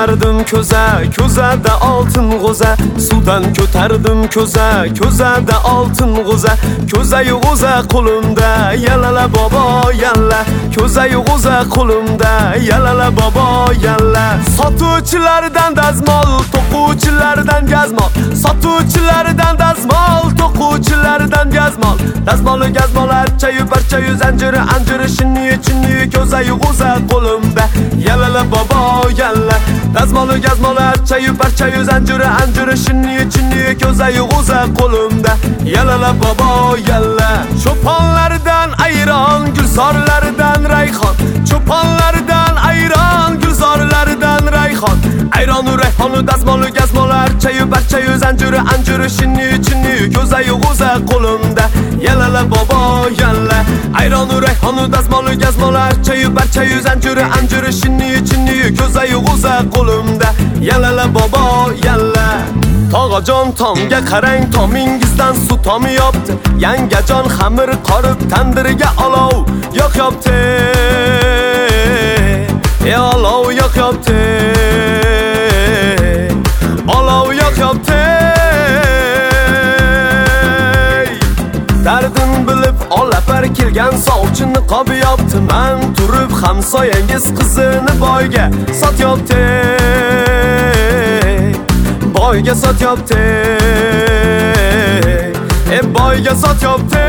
ko'tardim ko'zada oltin g'o'za. Suvdan ko'tardim ko'zada oltin g'o'za. Ko'zayu g'o'za qo'limda, yalala bobo yalla. Ko'zayu g'o'za qo'limda, yalala bobo yalla. Sotuvchilardan dazmol, to'quvchilardan gazmol. Sotuvchilardan dazmol, to'quvchilardan gazmol. Dazmolu gazmolar, parchayu zanjiri, anjiri, shinni, ko'zayu g'o'za qo'limda, yalala bobo yalla. Dazmolu gazmolar, parchayu zanjiri, anjiri, shinni, ko'zayu g'o'za qo'limda, yalala bobo yalla. Cho'ponlardan ayron, gulzorlardan rayhon. Cho'ponlardan ayron, gulzorlardan rayhon. Ayronu rayhonu dazmolu gazmolar, parchayu zanjiri, anjiri, shinni, ko'zayu g'o'za qo'limda, yalala bobo yalla. Ayronu rayhonu dazmolu gazmolar, parchayu zanjiri, anjiri, shinni, ko'zayu g'o'za qo'limda, yalala bobo yalla. Tog'ajon tomga qarang, tomingizdan suv tomiyapti. Yangajon xamir qorib tandiriga olov yoqyapti. Olov yoqyapti. Olov yoqyapti. Dardin bilib olapar kelgan sovchini qobiyapti. Men turib hamsoyangiz qizini boyga sotyapti. Boyga sotyapti. Boyga sotyapti.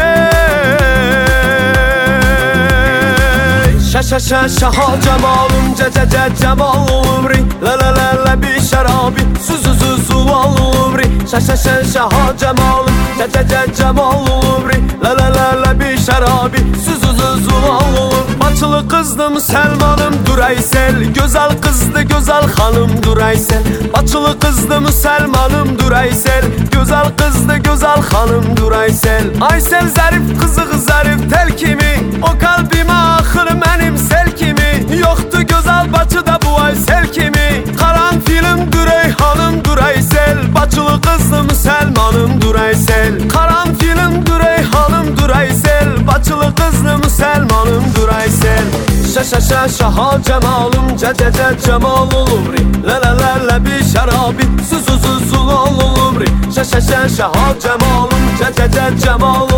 Shaho jamolim, jamol umri. La bi sharobi, suzu umri. Shaho jamolim, jamol umri. La bi sharobi, suzu umri. Bachılı qızdı musulmonim duraysel, go'zal qizdi go'zal xonim duraysel. Bachılı qızdı musulmonim duraysel, go'zal qizdi go'zal xonim duraysel. Aysel zarif qizig zarif tel kimi, o qalbime axir menim sel kimi. Yoxdu go'zal Bachıda bu Aysel kimi. Qaran film duray xonim duraysel, bachılı qızdı musulmonim duraysel. Qaran film duray xonim duraysel, bachılı qızdı musulmonim duraysel. Shaho jamolim, jamol umri. La bi sharobi, suzu umri. Shaho jamolim, jamol